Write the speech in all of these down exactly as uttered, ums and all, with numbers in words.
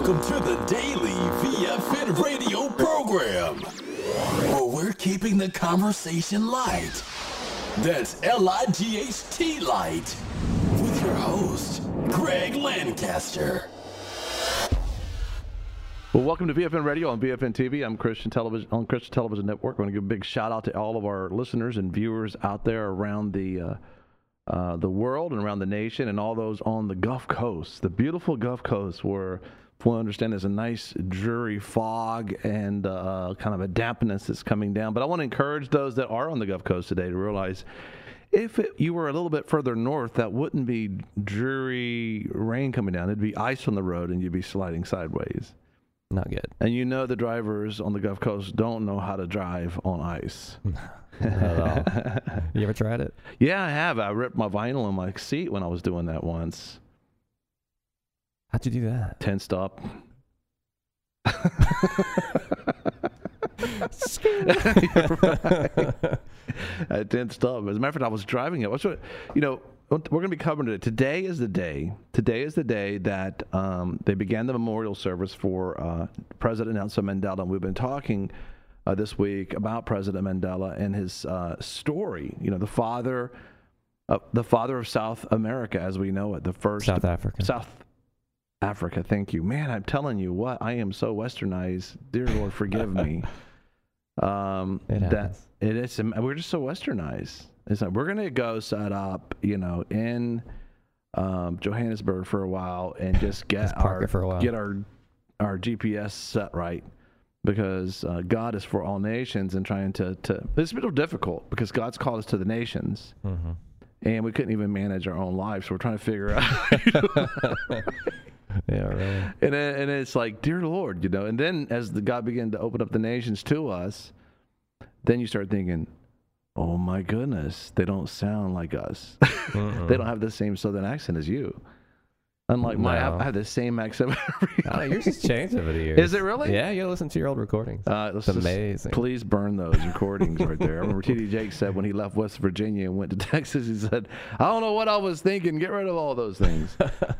Welcome to the daily V F N radio program, where we're keeping the conversation light. That's L I G H T light. With your host, Greg Lancaster. Well, welcome to V F N Radio on V F N T V. I'm Christian Television on Christian Television Network. I want to give a big shout out to all of our listeners and viewers out there around the uh, uh, the world and around the nation, and all those on the Gulf Coast, the beautiful Gulf Coast, where, if we understand, there's a nice dreary fog and uh, kind of a dampness that's coming down. But I want to encourage those that are on the Gulf Coast today to realize, if it, you were a little bit further north, that wouldn't be dreary rain coming down. It'd be ice on the road, and you'd be sliding sideways. Not good. And you know the drivers on the Gulf Coast don't know how to drive on ice. Not at all. You ever tried it? Yeah, I have. I ripped my vinyl on my seat when I was doing that once. How'd you do that? Ten stop. At ten stop. As a matter of fact, I was driving it. What's what, you know, we're going to be covering it. Today is the day. Today is the day that um, they began the memorial service for uh, President Nelson Mandela. And we've been talking uh, this week about President Mandela and his uh, story. You know, the father, uh, the father of South America, as we know it, the first South Africa. South Africa. Thank you, man. I'm telling you what, I am so westernized. Dear Lord, forgive me. Um, It that happens. it is. We're just so westernized. It's like we're gonna go set up, you know, in um, Johannesburg for a while and just get Just park our it for a while. get our our G P S set right, because uh, God is for all nations, and trying to to it's a little difficult because God's called us to the nations, Mm-hmm. and we couldn't even manage our own lives. So we're trying to figure out. Yeah, really. And then, and it's like, dear Lord, you know. And then as the God began to open up the nations to us, then you start thinking, oh my goodness, they don't sound like us. They don't have the same Southern accent as you. Unlike my, No. I have the same accent. Oh, yours has changed over the years. Is it really? Yeah, you listen to your old recordings. Uh, let's It's just amazing. Please burn those recordings right there. I remember T D Jake said when he left West Virginia and went to Texas, he said, I don't know what I was thinking. Get rid of all those things.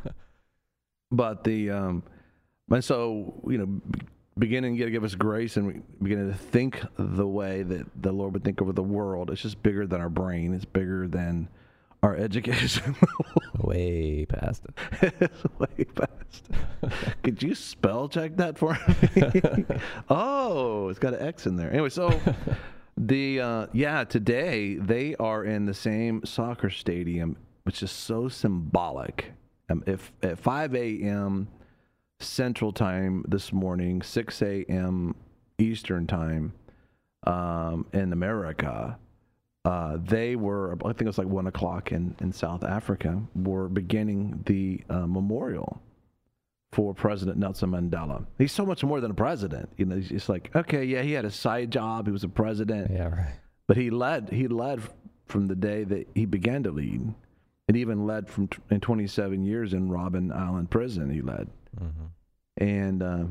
But the, um, and so, you know, beginning to give us grace and beginning to think the way that the Lord would think over the world. It's just bigger than our brain. It's bigger than our education. Way past it. It's way past. Could you spell check that for me? Oh, it's got an X in there. Anyway, so the, uh, yeah, today they are in the same soccer stadium, which is so symbolic. Um, if at five a.m. Central Time this morning, six a.m. Eastern Time um, in America, uh, they were, I think it was like one o'clock in, in South Africa, were beginning the uh, memorial for President Nelson Mandela. He's so much more than a president. You know, he's just like, okay, yeah, he had a side job. He was a president. Yeah, right. But he led, he led from the day that he began to lead. It even led from t- in twenty-seven years in Robben Island Prison. He led, Mm-hmm. and uh,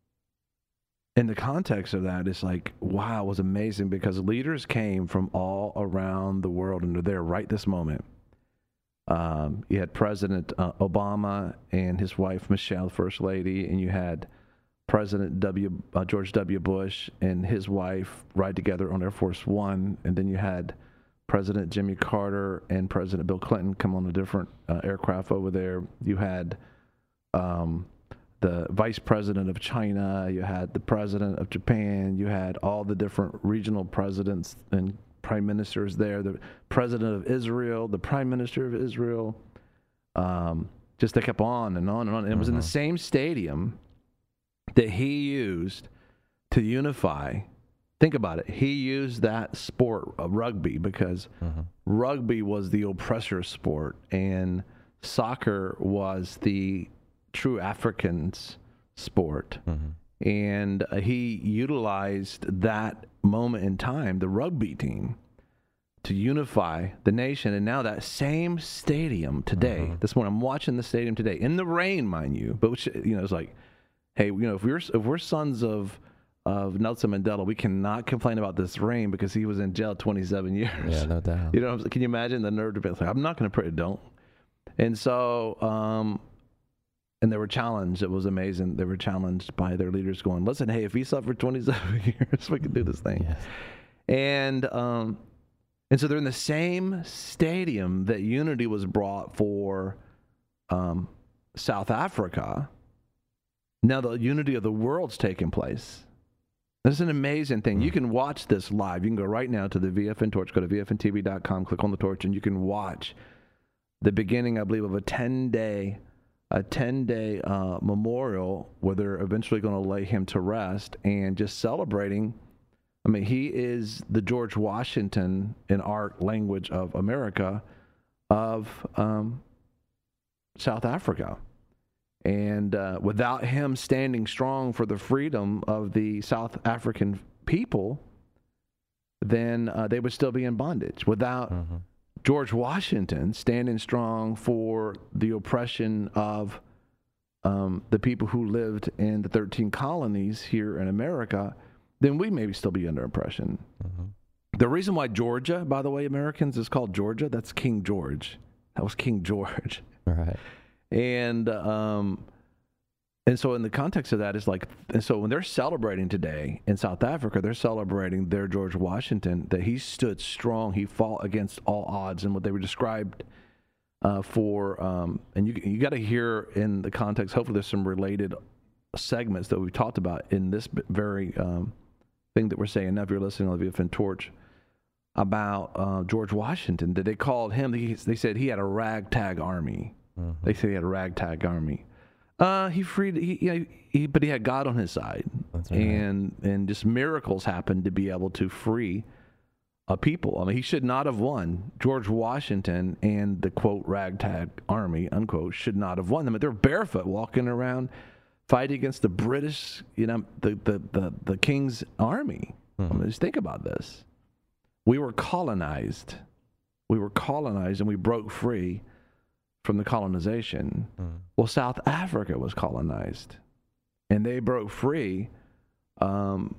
in the context of that, it's like, wow, it was amazing because leaders came from all around the world and they're there right this moment. Um, you had President uh, Obama and his wife Michelle, First Lady, and you had President W. Uh, George W. Bush and his wife ride together on Air Force One, and then you had President Jimmy Carter and President Bill Clinton come on a different uh, aircraft over there. You had um, the Vice President of China. You had the President of Japan. You had all the different regional presidents and prime ministers there. The President of Israel, the Prime Minister of Israel. Um, just they kept on and on and on. And it was in the same stadium that he used to unify. Think about it. He used that sport, uh, rugby, because Mm-hmm. rugby was the oppressor sport and soccer was the true Africans sport. Mm-hmm. And uh, he utilized that moment in time, the rugby team, to unify the nation. And now that same stadium today, Mm-hmm. this morning, I'm watching the stadium today, in the rain, mind you, but which, you know, it's like, hey, you know, if we're, if we're sons of of Nelson Mandela, we cannot complain about this rain because he was in jail twenty-seven years. Yeah, no doubt. You know, what I'm saying? Can you imagine the nerve to be like, I'm not going to pray, don't. And so, um, and they were challenged. It was amazing. They were challenged by their leaders going, listen, hey, if he suffered twenty-seven years, we can do this thing. Yes. And um, and so they're in the same stadium that Unity was brought for um, South Africa. Now the Unity of the World's taking place. It's an amazing thing. You can watch this live. You can go right now to the V F N Torch, go to V F N T V dot com, click on the torch, and you can watch the beginning, I believe, of a ten-day a ten-day uh, memorial where they're eventually going to lay him to rest and just celebrating. I mean, he is the George Washington, in our language of America, of um, South Africa. And uh, without him standing strong for the freedom of the South African people, then uh, they would still be in bondage. Without Mm-hmm. George Washington standing strong for the oppression of um, the people who lived in the thirteen colonies here in America, then we maybe still be under oppression. Mm-hmm. The reason why Georgia, by the way, Americans, is called Georgia, that's King George. That was King George. Right. And um, and so in the context of that is like, and so when they're celebrating today in South Africa, they're celebrating their George Washington, that he stood strong, he fought against all odds, and what they were described uh, for, um, and you you got to hear in the context, hopefully there's some related segments that we talked about in this very um, thing that we're saying now, if you're listening on the V F N Torch, about uh, George Washington, that they called him, they, they said he had a ragtag army. Mm-hmm. They say he had a ragtag army. Uh, he freed, he, you know, he, but he had God on his side, That's right. and and just miracles happened to be able to free a people. I mean, he should not have won. George Washington and the quote ragtag army unquote should not have won them. They're barefoot walking around, fighting against the British, you know, the the the, the King's army. Mm-hmm. I mean, just think about this. We were colonized. We were colonized, and we broke free from the colonization. Mm. Well, South Africa was colonized, and they broke free um,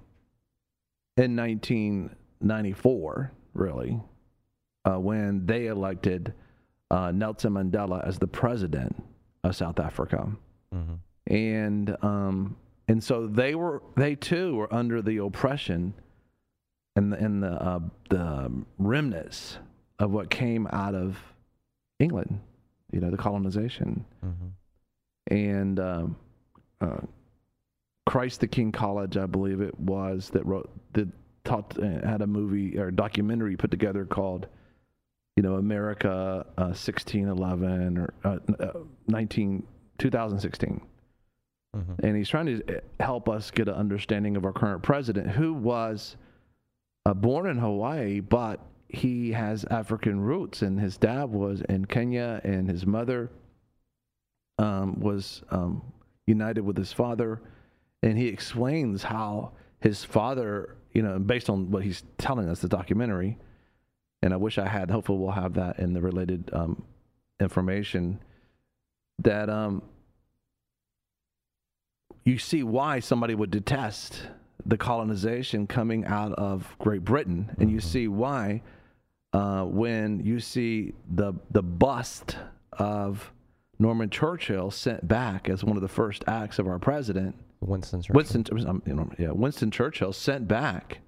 in nineteen ninety-four, really, uh, when they elected uh, Nelson Mandela as the president of South Africa. Mm-hmm. And um, and so they were, they too were under the oppression and the, and the, uh, the remnants of what came out of England. You know, the colonization. Mm-hmm. And um, uh, Christ the King College, I believe it was, that wrote, that taught, uh, had a movie or documentary put together called, you know, America uh, sixteen eleven or uh, uh, nineteen, twenty sixteen. Mm-hmm. And he's trying to help us get an understanding of our current president, who was uh, born in Hawaii, but he has African roots, and his dad was in Kenya, and his mother um, was um, united with his father. And he explains how his father, you know, based on what he's telling us, the documentary, and I wish I had, hopefully we'll have that in the related um, information, that um, you see why somebody would detest the colonization coming out of Great Britain, and you see why Uh, when you see the the bust of Norman Churchill sent back as one of the first acts of our president, Winston Churchill. Winston, um, you know, yeah, Winston Churchill sent back,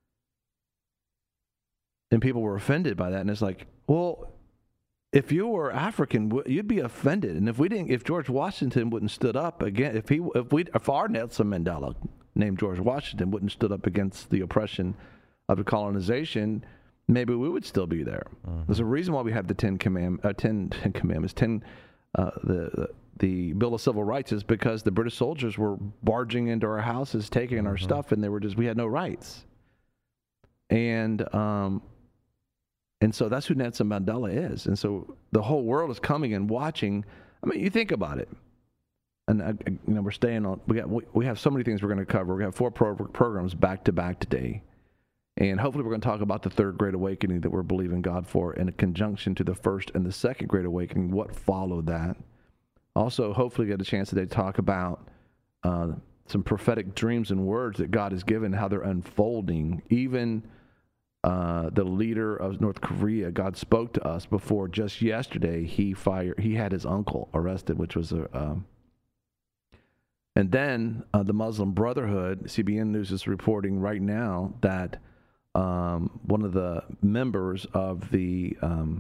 and people were offended by that. And it's like, well, if you were African, you'd be offended. And if we didn't, if George Washington wouldn't stood up again, if he, if we, if our Nelson Mandela, named George Washington, wouldn't stood up against the oppression of the colonization, maybe we would still be there. Mm-hmm. There's a reason why we have the Ten Command, uh, ten, ten Commandments, ten, uh, the, the the Bill of Civil Rights, is because the British soldiers were barging into our houses, taking mm-hmm. our stuff, and they were just, we had no rights. And um, and so that's who Nelson Mandela is. And so the whole world is coming and watching. I mean, you think about it. And uh, you know, we're staying on. We got we, we have so many things we're going to cover. We have four pro- programs back to back today. And hopefully we're going to talk about the third Great Awakening that we're believing God for in a conjunction to the first and the second Great Awakening, what followed that. Also, hopefully get a chance today to talk about uh, some prophetic dreams and words that God has given, how they're unfolding. Even uh, the leader of North Korea, God spoke to us before just yesterday. He fired, he had his uncle arrested, which was a, um, And then uh, the Muslim Brotherhood, C B N News is reporting right now that um, one of the members of the um,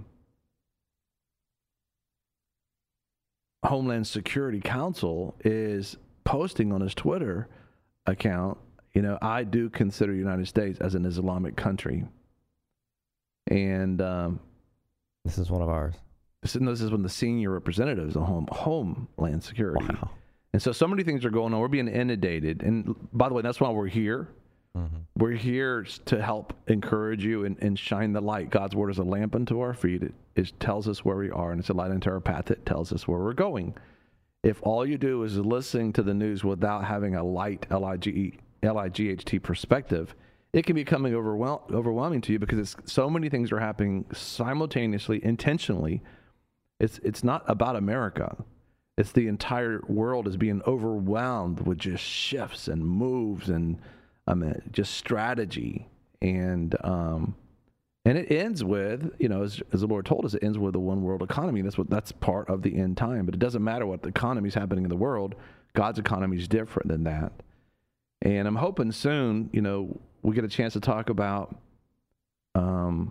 Homeland Security Council is posting on his Twitter account, you know, I do consider the United States as an Islamic country. And um, this is one of ours. This is, this is one of the senior representatives of home, Homeland Security. Wow. And so so many things are going on. We're being inundated. And by the way, that's why we're here. Mm-hmm. We're here to help encourage you and, and shine the light. God's word is a lamp unto our feet. It, it tells us where we are, and it's a light unto our path. It tells us where we're going. If all you do is listening to the news without having a light, L I G H T perspective, it can be becoming overwhel- overwhelming to you because it's, so many things are happening simultaneously, intentionally. It's it's not about America. It's the entire world is being overwhelmed with just shifts and moves and I mean, just strategy. And um, and it ends with, you know, as, as the Lord told us, it ends with a one world economy. That's what that's part of the end time. But it doesn't matter what the economy is happening in the world. God's economy is different than that. And I'm hoping soon, you know, we get a chance to talk about um,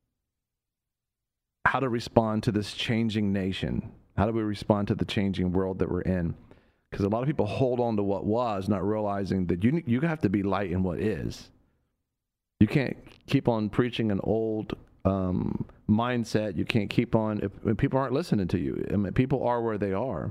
how to respond to this changing nation. How do we respond to the changing world that we're in? Because a lot of people hold on to what was, not realizing that you you have to be light in what is. You can't keep on preaching an old um, mindset. You can't keep on, if, if people aren't listening to you. I mean, people are where they are.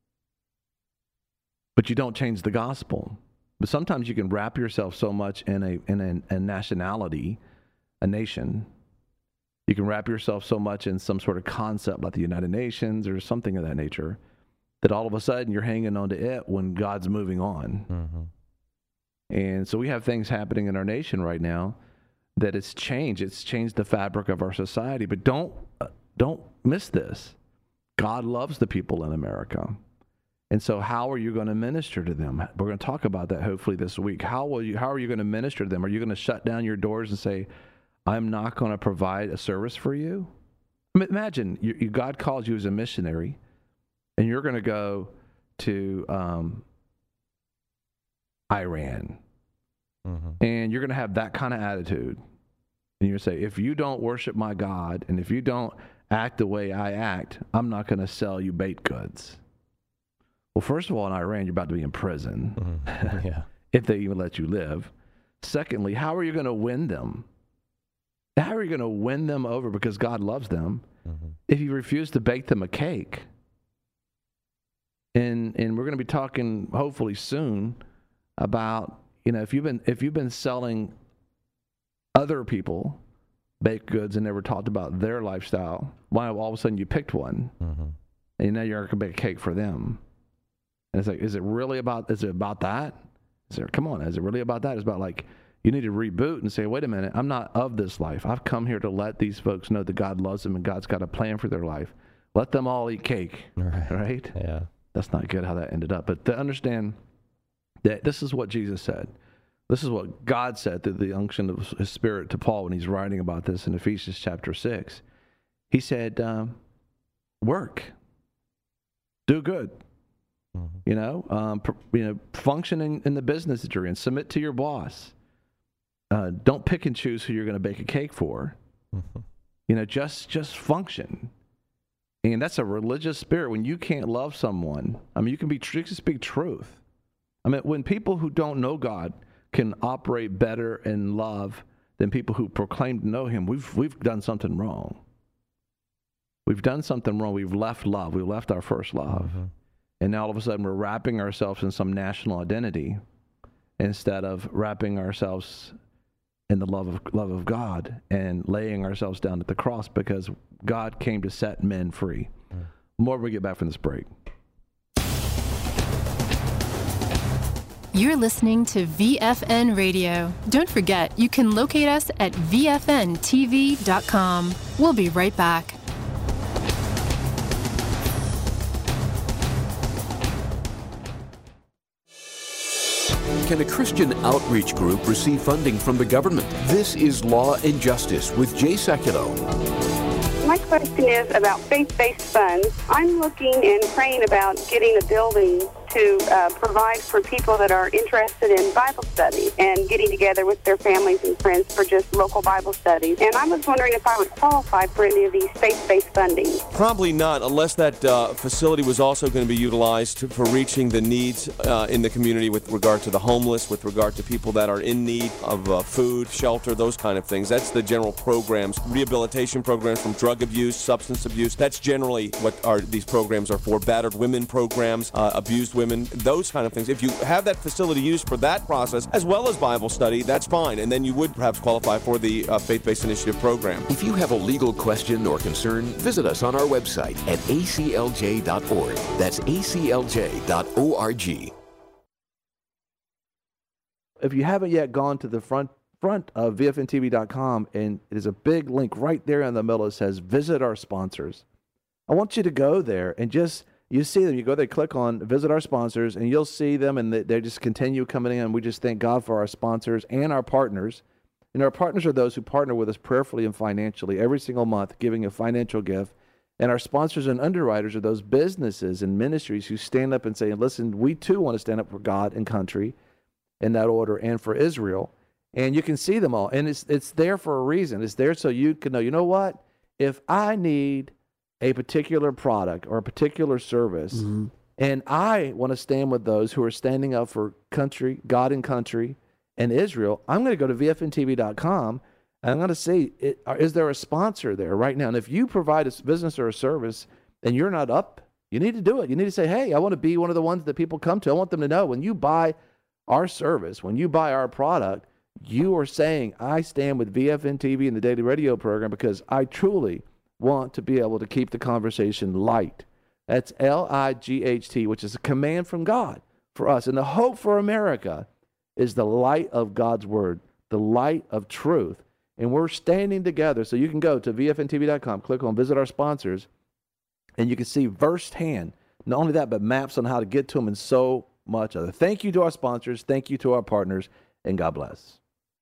But you don't change the gospel. But sometimes you can wrap yourself so much in a in a, a nationality, a nation. You can wrap yourself so much in some sort of concept like the United Nations or something of that nature that all of a sudden you're hanging on to it when God's moving on. Mm-hmm. And so we have things happening in our nation right now that it's changed. It's changed the fabric of our society. But don't uh, don't miss this. God loves the people in America. And so how are you going to minister to them? We're going to talk about that hopefully this week. How will you? How are you going to minister to them? Are you going to shut down your doors and say, I'm not going to provide a service for you? I mean, imagine you, you, God calls you as a missionary, and you're going to go to um, Iran, mm-hmm. and you're going to have that kind of attitude. And you're going to say, if you don't worship my God, and if you don't act the way I act, I'm not going to sell you baked goods. Well, first of all, in Iran, you're about to be in prison, mm-hmm. yeah. if they even let you live. Secondly, how are you going to win them? How are you going to win them over because God loves them mm-hmm. if you refuse to bake them a cake? And and we're going to be talking hopefully soon about, you know, if you've been if you've been selling other people baked goods and never talked about their lifestyle, why all of a sudden you picked one mm-hmm. and now you're going to bake a cake for them? And it's like, is it really about? Is it about that? Is there? Come on, is it really about that? It's about like. You need to reboot and say, wait a minute, I'm not of this life. I've come here to let these folks know that God loves them and God's got a plan for their life. Let them all eat cake, right? right? Yeah. That's not good how that ended up. But to understand that this is what Jesus said. This is what God said through the unction of his Spirit to Paul when he's writing about this in Ephesians chapter six. He said, um, work, do good. Mm-hmm. You know, um, pr- you know, function in, in the business that you're in. Submit to your boss. Uh, don't pick and choose who you're going to bake a cake for. Mm-hmm. You know, just just function. And that's a religious spirit. When you can't love someone, I mean, you can be you can speak truth. I mean, when people who don't know God can operate better in love than people who proclaim to know Him, we've we've done something wrong. We've done something wrong. We've left love. We left our first love, mm-hmm. and now all of a sudden we're wrapping ourselves in some national identity instead of wrapping ourselves in the love of love of God and laying ourselves down at the cross because God came to set men free. Mm. More when we get back from this break. You're listening to V F N Radio. Don't forget, you can locate us at V F N T V dot com. We'll be right back. Can a Christian outreach group receive funding from the government? This is Law and Justice with Jay Sekulow. My question is about faith-based funds. I'm looking and praying about getting a building to uh, provide for people that are interested in Bible study and getting together with their families and friends for just local Bible studies. And I was wondering if I would qualify for any of these faith-based funding. Probably not, unless that uh, facility was also going to be utilized to, for reaching the needs uh, in the community with regard to the homeless, with regard to people that are in need of uh, food, shelter, those kind of things. That's the general programs, rehabilitation programs from drug abuse, substance abuse. That's generally what are these programs are for. Battered women programs, uh, abused women, those kind of things. If you have that facility used for that process, as well as Bible study, that's fine. And then you would perhaps qualify for the uh, Faith-Based Initiative program. If you have a legal question or concern, visit us on our website at A C L J dot org. That's A C L J dot org. If you haven't yet gone to the front front of V F N T V dot com, and there's a big link right there in the middle that says visit our sponsors. I want you to go there and just, you see them, you go there, click on visit our sponsors, and you'll see them, and they, they just continue coming in. We just thank God for our sponsors and our partners. And our partners are those who partner with us prayerfully and financially every single month, giving a financial gift. And our sponsors and underwriters are those businesses and ministries who stand up and say, listen, we too want to stand up for God and country in that order, and for Israel. And you can see them all. And it's it's there for a reason. It's there so you can know, you know what? If I need a particular product or a particular service, mm-hmm. and I want to stand with those who are standing up for country, God and country, and Israel, I'm going to go to V F N T V dot com, and I'm going to say, it, is there a sponsor there right now? And if you provide a business or a service and you're not up, you need to do it. You need to say, hey, I want to be one of the ones that people come to. I want them to know when you buy our service, when you buy our product, you are saying, I stand with V F N T V and the Daily Radio program because I truly want to be able to keep the conversation light. That's L I G H T, which is a command from God for us. And the hope for America is the light of God's word, the light of truth. And we're standing together. So you can go to V F N T V dot com, click on visit our sponsors, and you can see firsthand, not only that, but maps on how to get to them and so much other. Thank you to our sponsors. Thank you to our partners. And God bless.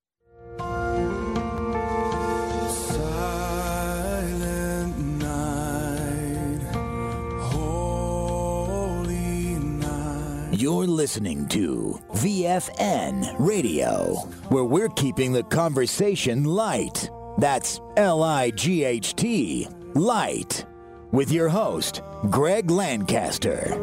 You're listening to V F N Radio, where we're keeping the conversation light. That's L I G H T, light. With your host, Greg Lancaster.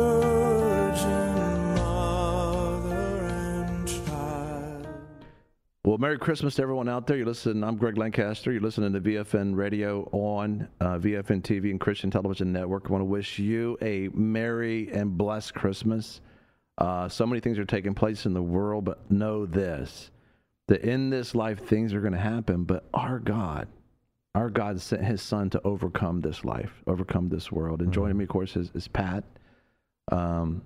Well, Merry Christmas to everyone out there. You're listening. I'm Greg Lancaster. You're listening to V F N Radio on uh, V F N T V and Christian Television Network. I want to wish you a merry and blessed Christmas. Uh, so many things are taking place in the world, but know this, that in this life, things are going to happen, but our God, our God sent his son to overcome this life, overcome this world. And joining me, of course, is, is Pat, um,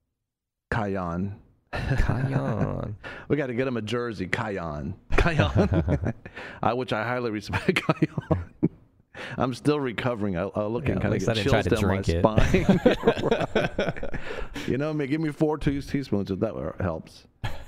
Kayan. Kayan. We got to get him a jersey, Kayan. Kayan, uh, which I highly respect, Kayan. I'm still recovering. I, I look yeah, and kind of get chills down my it. spine. You know, I mean, give me four two teaspoons if that helps.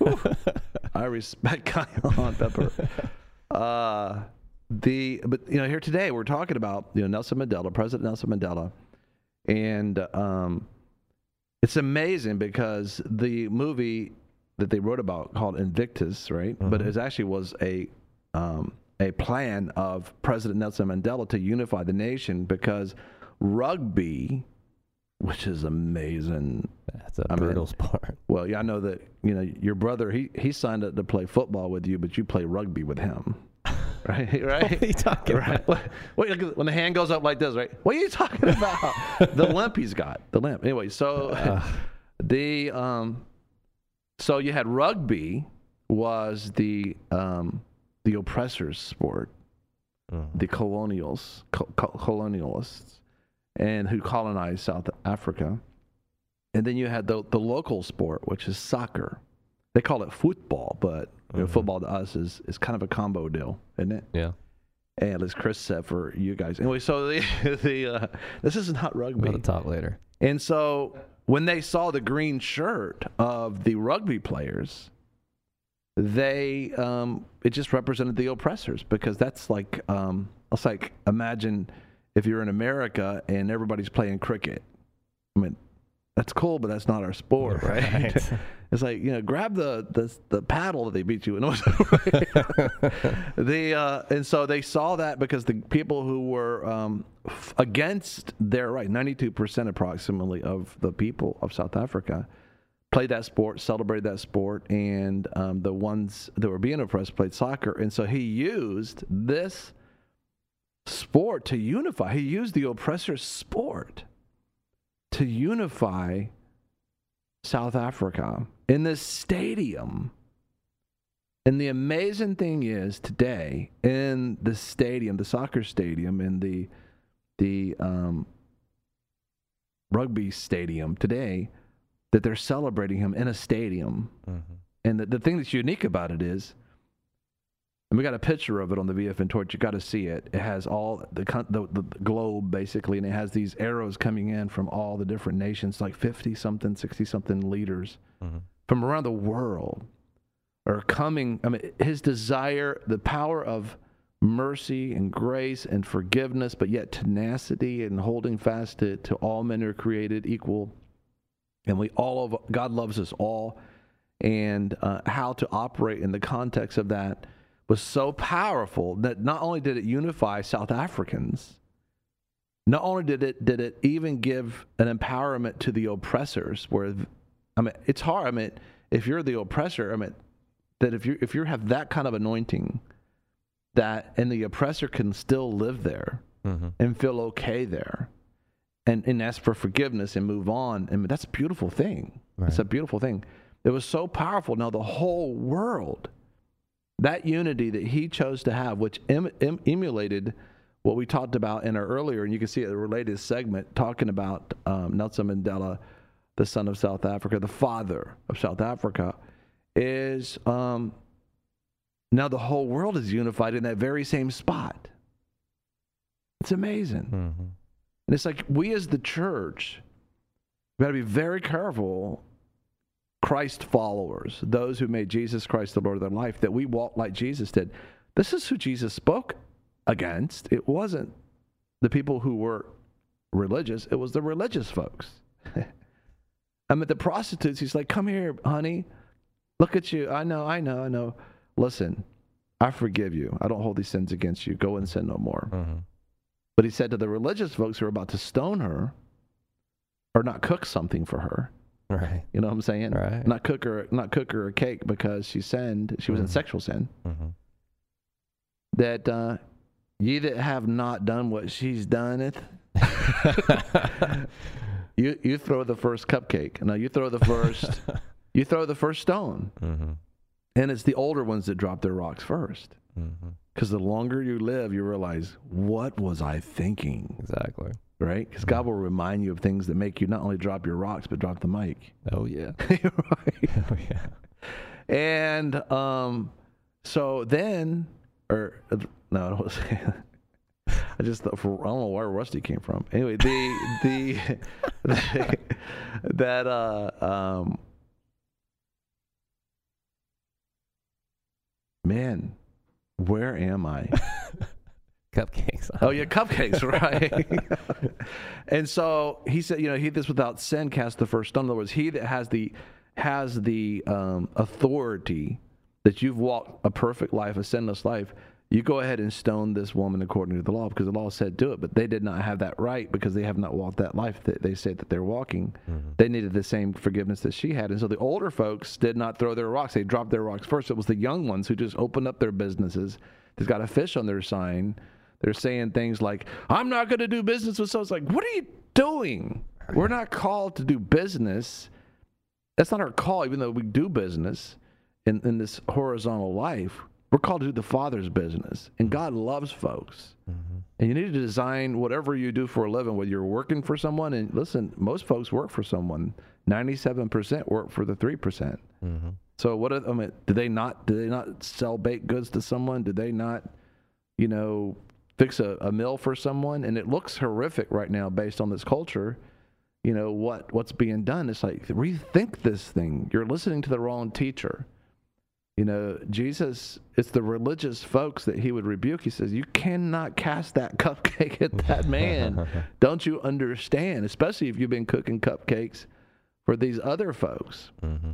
I respect Kayan Pepper. Uh, the but you know, here today we're talking about you know Nelson Mandela, President Nelson Mandela, and um, it's amazing because the movie that they wrote about called Invictus, right? Mm-hmm. But it actually was a um, a plan of President Nelson Mandela to unify the nation because rugby, which is amazing. That's a I brutal mean, sport. Well, yeah, I know that, you know, your brother, he, he signed up to play football with you, but you play rugby with him. Right? Right? What are you talking right? about? Wait, when the hand goes up like this, right? What are you talking about? The limp he's got. The limp. Anyway, so uh. the um so you had rugby was the um the oppressors' sport, mm. the colonials, co- co- colonialists, and who colonized South Africa. And then you had the the local sport, which is soccer. They call it football, but you know, mm-hmm. football to us is, is kind of a combo deal, isn't it? Yeah. And as Chris said, for you guys. Anyway, so the the uh, this is not rugby. We'll talk later. And so when they saw the green shirt of the rugby players, they um, it just represented the oppressors because that's like um, it's like imagine if you're in America and everybody's playing cricket. I mean, that's cool, but that's not our sport, right? Right. It's like, you know, grab the the, the paddle that they beat you in. the uh, and so they saw that because the people who were um, f- against their right, ninety-two percent approximately of the people of South Africa played that sport, celebrated that sport, and um, the ones that were being oppressed played soccer. And so he used this sport to unify. He used the oppressor's sport to unify South Africa in this stadium. And the amazing thing is today in the stadium, the soccer stadium, in the the um, rugby stadium today, that they're celebrating him in a stadium. Mm-hmm. And the, the thing that's unique about it is, and we got a picture of it on the V F N torch. You got to see it. It has all the, the the globe basically, and it has these arrows coming in from all the different nations, like fifty something, sixty something leaders mm-hmm. from around the world are coming. I mean, his desire, the power of mercy and grace and forgiveness, but yet tenacity and holding fast to, to all men are created equal, and we all of God loves us all, and uh, how to operate in the context of that was so powerful that not only did it unify South Africans, not only did it did it even give an empowerment to the oppressors. Where, I mean, it's hard. I mean, if you're the oppressor, I mean, that if you if you have that kind of anointing, that and the oppressor can still live there mm-hmm. and feel okay there, and and ask for forgiveness and move on. I mean, that's a beautiful thing. Right. It's a beautiful thing. It was so powerful. Now the whole world. That unity that he chose to have, which em, em, emulated what we talked about in our earlier, and you can see it in the related segment, talking about um, Nelson Mandela, the son of South Africa, the father of South Africa, is um, now the whole world is unified in that very same spot. It's amazing. Mm-hmm. And it's like we as the church, we've got to be very careful, Christ followers, those who made Jesus Christ the Lord of their life, that we walk like Jesus did. This is who Jesus spoke against. It wasn't the people who were religious. It was the religious folks. I mean, the prostitutes, he's like, come here, honey. Look at you. I know, I know, I know. Listen, I forgive you. I don't hold these sins against you. Go and sin no more. Mm-hmm. But he said to the religious folks who were about to stone her or not cook something for her, right? You know what I'm saying? Right. Not cook her, not cook her a cake because she sinned. She was mm-hmm. in sexual sin. Mm-hmm. That uh, ye that have not done what she's done it, you you throw the first cupcake. Now you throw the first, you throw the first stone, mm-hmm. and it's the older ones that drop their rocks first. Because mm-hmm. the longer you live, you realize, what was I thinking? Exactly. Right? Because God will remind you of things that make you not only drop your rocks, but drop the mic. Oh, yeah. Right? Oh, yeah. And um, so then, or, no, I don't say I just thought, for, I don't know where Rusty came from. Anyway, the, the, the that, uh, um, man, where am I? Cupcakes. Oh, yeah, cupcakes, right. And so he said, you know, he this without sin cast the first stone. In other words, he that has the has the um, authority that you've walked a perfect life, a sinless life, you go ahead and stone this woman according to the law, because the law said do it. But they did not have that right because they have not walked that life that they said that they're walking. Mm-hmm. They needed the same forgiveness that she had. And so the older folks did not throw their rocks. They dropped their rocks first. It was the young ones who just opened up their businesses. They've got a fish on their sign. They're saying things like, I'm not going to do business with so. It's like, what are you doing? We're not called to do business. That's not our call, even though we do business in, in this horizontal life. We're called to do the Father's business. And God loves folks. Mm-hmm. And you need to design whatever you do for a living, whether you're working for someone. And listen, most folks work for someone. ninety-seven percent work for the three percent. Mm-hmm. So what are, I mean, do they not, do they not sell baked goods to someone? Do they not, you know, fix a, a meal for someone? And it looks horrific right now based on this culture, you know, what, what's being done. It's like, rethink this thing. You're listening to the wrong teacher. You know, Jesus, it's the religious folks that he would rebuke. He says, you cannot cast that cupcake at that man. Don't you understand? Especially if you've been cooking cupcakes for these other folks. Mm-hmm.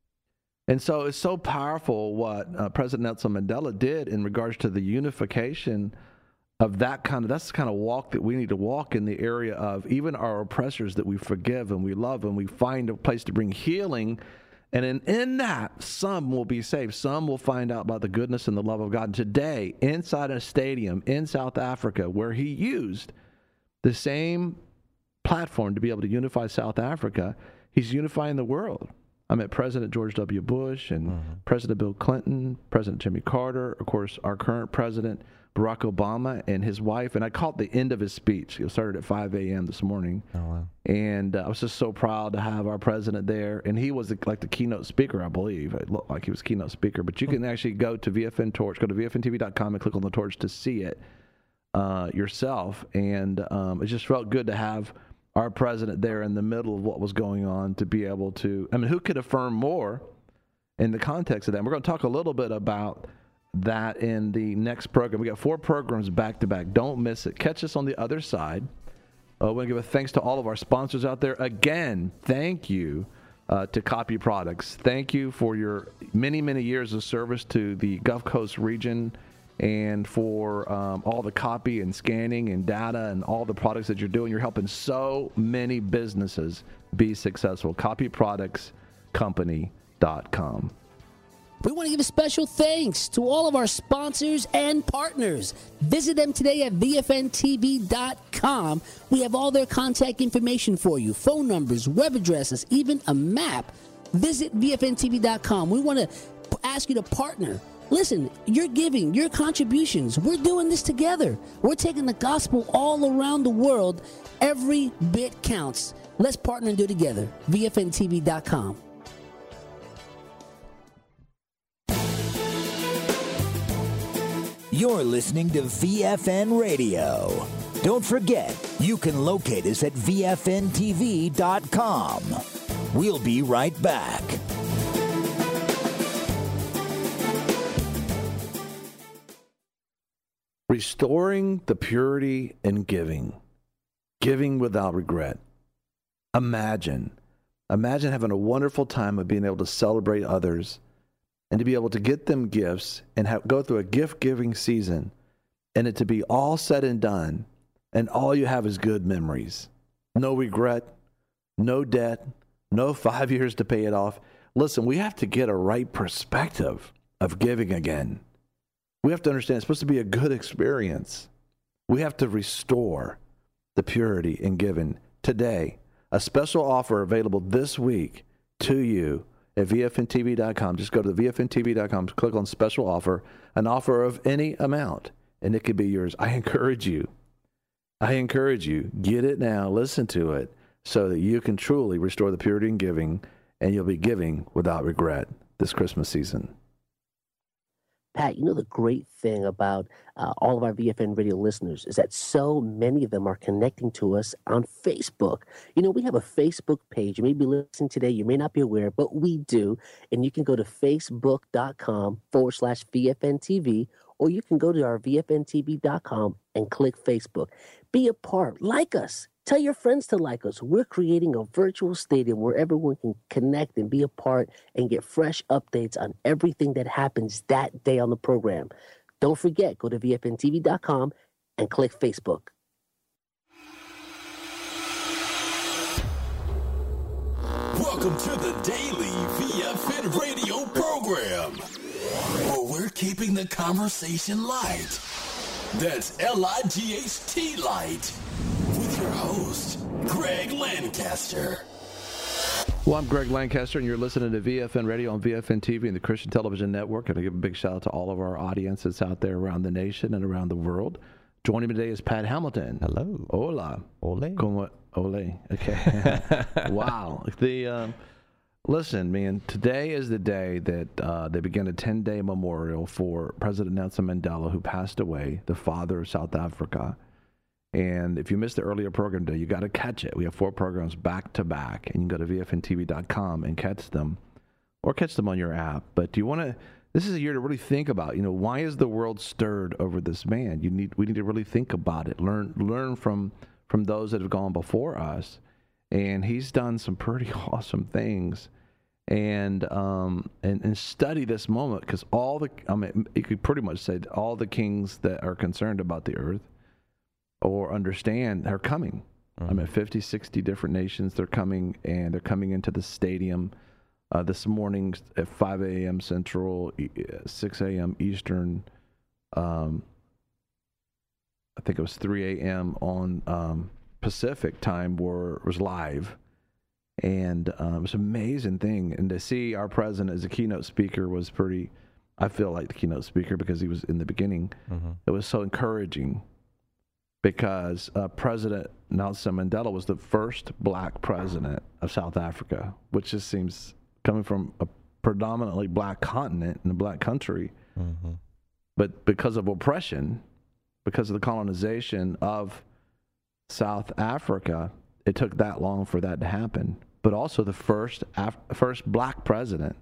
And so it's so powerful what uh, President Nelson Mandela did in regards to the unification of that kind of, that's the kind of walk that we need to walk in the area of even our oppressors that we forgive and we love, and we find a place to bring healing. And in, in that, some will be saved. Some will find out about the goodness and the love of God. And today, inside a stadium in South Africa, where he used the same platform to be able to unify South Africa, he's unifying the world. I met President George W. Bush and mm-hmm. President Bill Clinton, President Jimmy Carter, of course, our current president, Barack Obama, and his wife. And I caught the end of his speech. It started at five a.m. this morning. Oh, wow. And uh, I was just so proud to have our president there. And he was the, like the keynote speaker, I believe. It looked like he was keynote speaker. But you can actually go to V F N Torch, go to V F N T V dot com and click on the torch to see it uh, yourself. And um, it just felt good to have our president there in the middle of what was going on, to be able to, I mean, who could affirm more in the context of that? And we're going to talk a little bit about that in the next program. We got four programs back to back. Don't miss it. Catch us on the other side. Uh, we want to give a thanks to all of our sponsors out there. Again, thank you uh, to Copy Products. Thank you for your many, many years of service to the Gulf Coast region, and for um, all the copy and scanning and data and all the products that you're doing. You're helping so many businesses be successful. copy products company dot com. We want to give a special thanks to all of our sponsors and partners. Visit them today at V F N T V dot com. We have all their contact information for you, phone numbers, web addresses, even a map. Visit V F N T V dot com. We want to ask you to partner. Listen, you're giving, your contributions, we're doing this together. We're taking the gospel all around the world. Every bit counts. Let's partner and do it together. V F N T V dot com. You're listening to V F N Radio. Don't forget, you can locate us at V F N T V dot com. We'll be right back. Restoring the purity in giving. Giving without regret. Imagine. Imagine having a wonderful time of being able to celebrate others and to be able to get them gifts and have, go through a gift-giving season, and it to be all said and done, and all you have is good memories. No regret, no debt, no five years to pay it off. Listen, we have to get a right perspective of giving again. We have to understand it's supposed to be a good experience. We have to restore the purity in giving. Today, a special offer available this week to you at V F N T V dot com. Just go to V F N T V dot com, click on special offer, an offer of any amount, and it could be yours. I encourage you, I encourage you, get it now, listen to it, so that you can truly restore the purity in giving, and you'll be giving without regret this Christmas season. Pat, you know the great thing about uh, all of our V F N radio listeners is that so many of them are connecting to us on Facebook. You know, we have a Facebook page. You may be listening today. You may not be aware, but we do. And you can go to facebook.com forward slash VFNTV, or you can go to our V F N T V dot com and click Facebook. Be a part. Like us. Tell your friends to like us. We're creating a virtual stadium where everyone can connect and be a part and get fresh updates on everything that happens that day on the program. Don't forget, go to V F N T V dot com and click Facebook. Welcome to the daily V F N radio program, where we're keeping the conversation light. That's L I G H T light. With your host, Greg Lancaster. Well, I'm Greg Lancaster, and you're listening to V F N Radio on V F N T V and the Christian Television Network. And I give a big shout out to all of our audiences out there around the nation and around the world. Joining me today is Pat Hamilton. Hello. Hola. Ole. Como, ole. Okay. Wow. The um, listen, man. Today is the day that uh, they begin a ten-day memorial for President Nelson Mandela, who passed away, the father of South Africa. And if you missed the earlier program today, you got to catch it. We have four programs back to back, and you can go to V F N T V dot com and catch them, or catch them on your app. But do you want to? This is a year to really think about. You know, why is the world stirred over this man? You need. We need to really think about it. Learn. Learn from from those that have gone before us, and he's done some pretty awesome things. And um and, and study this moment, because all the I mean you could pretty much say all the kings that are concerned about the earth or understand are coming. Mm-hmm. I mean fifty, sixty different nations, they're coming, and they're coming into the stadium uh, this morning at five a.m. Central, six a.m. Eastern. Um, I think it was three a.m. on um, Pacific time where it was live. And um, it was an amazing thing. And to see our president as a keynote speaker was pretty, I feel like the keynote speaker because he was in the beginning. Mm-hmm. It was so encouraging because uh, President Nelson Mandela was the first black president of South Africa, which just seems coming from a predominantly black continent and a black country. Mm-hmm. But because of oppression, because of the colonization of South Africa, it took that long for that to happen. But also the first Af- first black president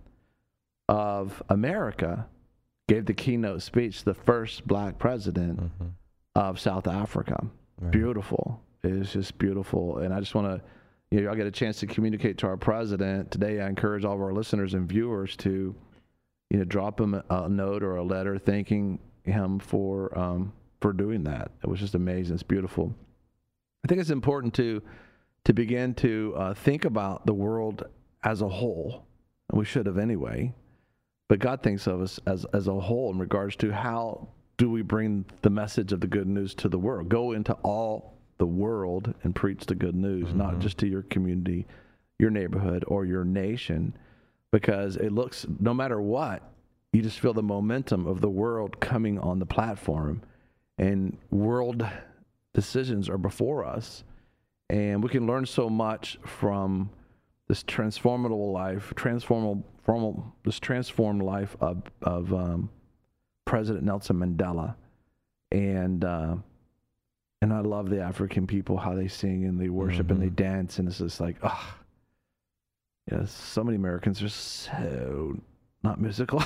of America gave the keynote speech, the first black president mm-hmm. of South Africa. Right. Beautiful. It's just beautiful. And I just want to, you know, I get a chance to communicate to our president. Today I encourage all of our listeners and viewers to, you know, drop him a, a note or a letter thanking him for um, for doing that. It was just amazing. It's beautiful. I think it's important to to begin to uh, think about the world as a whole, and we should have anyway, but God thinks of us as, as a whole in regards to how do we bring the message of the good news to the world. Go into all the world and preach the good news, mm-hmm. not just to your community, your neighborhood, or your nation, because it looks, no matter what, you just feel the momentum of the world coming on the platform, and world decisions are before us. And we can learn so much from this transformable life, transformable, formal, this transformed life of of um, President Nelson Mandela, and uh, and I love the African people, how they sing and they worship mm-hmm. and they dance, and it's just like, ah, oh, yeah. So many Americans are so not musical,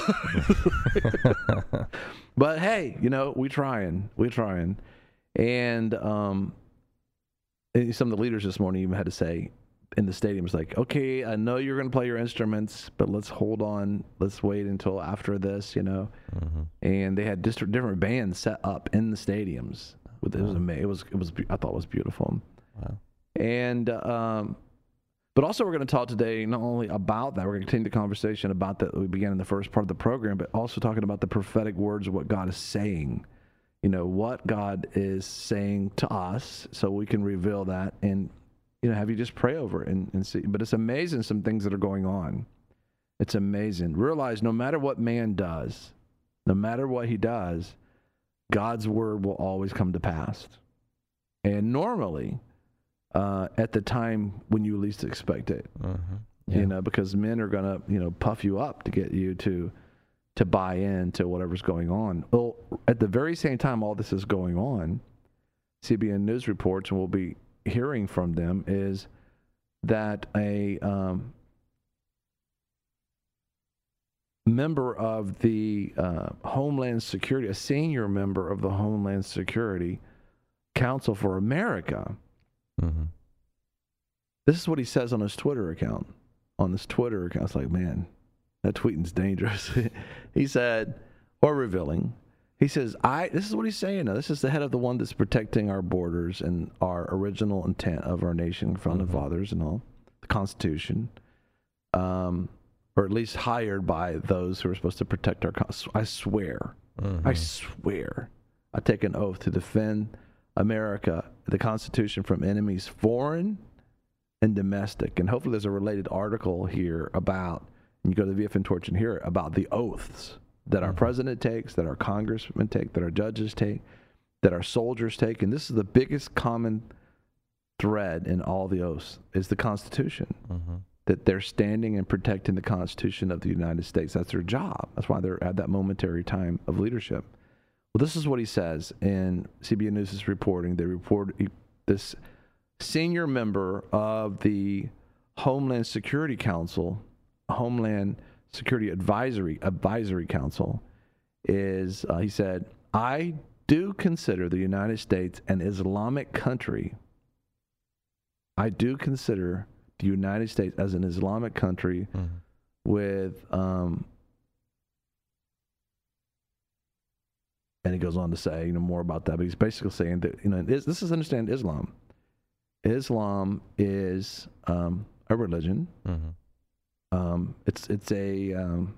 but hey, you know, we trying, we trying, and um. Some of the leaders this morning even had to say in the stadium, it's like, okay, I know you're going to play your instruments, but let's hold on. Let's wait until after this, you know. Mm-hmm. And they had district, different bands set up in the stadiums. It was amazing. It was, it was, I thought it was beautiful. Wow. And, um, but also we're going to talk today not only about that, we're going to continue the conversation about that we began in the first part of the program, but also talking about the prophetic words of what God is saying. You know, what God is saying to us, so we can reveal that and, you know, have you just pray over it and, and see. But it's amazing some things that are going on. It's amazing. Realize no matter what man does, no matter what he does, God's word will always come to pass. And normally, uh, at the time when you least expect it, uh-huh. yeah. you know, because men are going to, you know, puff you up to get you to to buy into whatever's going on. Well, at the very same time all this is going on, C B N News reports, and we'll be hearing from them, is that a um, member of the uh, Homeland Security, a senior member of the Homeland Security Council for America, mm-hmm. this is what he says on his Twitter account. On this Twitter account, it's like, man, that tweeting's dangerous. He said, or revealing, he says, I, this is what he's saying now. This is the head of the one that's protecting our borders and our original intent of our nation, founding mm-hmm. fathers and all, the Constitution, um, or at least hired by those who are supposed to protect our, I swear, mm-hmm. I swear, I take an oath to defend America, the Constitution, from enemies foreign and domestic. And hopefully there's a related article here about, and you go to the V F N Torch and hear it, about the oaths that our mm-hmm. president takes, that our congressmen take, that our judges take, that our soldiers take. And this is the biggest common thread in all the oaths, is the Constitution. Mm-hmm. That they're standing and protecting the Constitution of the United States. That's their job. That's why they're at that momentary time of leadership. Well, this is what he says in C B N News is reporting. They report this senior member of the Homeland Security Council, Homeland Security Advisory Advisory Council, is, uh, he said, I do consider the United States an Islamic country I do consider the United States as an Islamic country Mhm. with, um, and he goes on to say, you know, more about that, but he's basically saying that, you know, this this is understand Islam. Islam is um, a religion. Mhm. Um, it's it's a um,